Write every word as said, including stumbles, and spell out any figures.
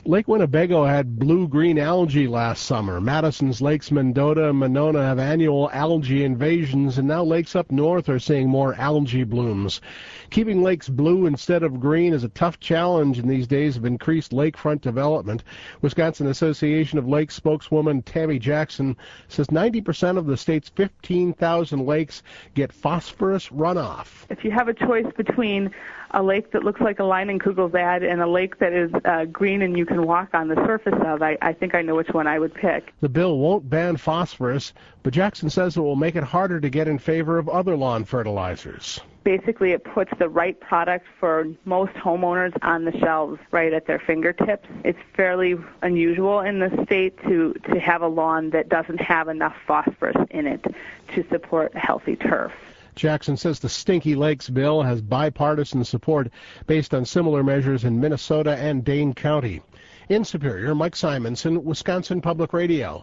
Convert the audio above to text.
Lake Winnebago had blue-green algae last summer. Madison's Lakes Mendota and Monona have annual algae invasions, and now lakes up north are seeing more algae blooms. Keeping lakes blue instead of green is a tough challenge in these days of increased lakefront development. Wisconsin Association of Lakes spokeswoman Tammy Jackson says ninety percent of the state's fifteen thousand lakes get phosphorus runoff. If you have a choice between a lake that looks like a Leinenkugelsad and a lake that is uh, green and you can walk on the surface of, I, I think I know which one I would pick. The bill won't ban phosphorus, but Jackson says it will make it harder to get in favor of other lawn fertilizers. Basically, it puts the right product for most homeowners on the shelves right at their fingertips. It's fairly unusual in the state to, to have a lawn that doesn't have enough phosphorus in it to support a healthy turf. Jackson says the Stinky Lakes bill has bipartisan support based on similar measures in Minnesota and Dane County. In Superior, Mike Simonson, Wisconsin Public Radio.